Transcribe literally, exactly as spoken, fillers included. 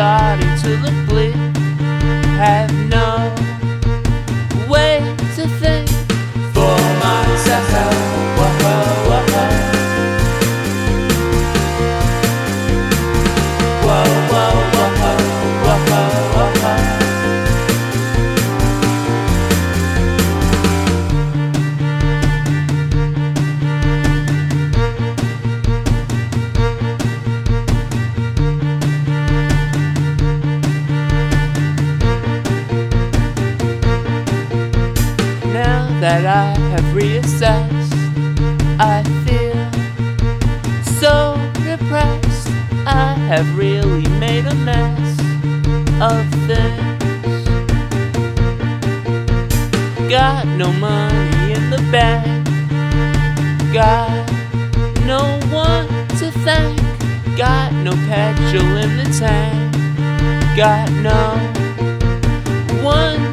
starting to look bleak. Have no way to think for myself. Whoa, whoa, whoa. Whoa, whoa, whoa, whoa, whoa, whoa. Now that I have reassessed, I feel so depressed. I have really made a mess of things. Got no money in the bank, got no one to thank, got no petrol in the tank, got no one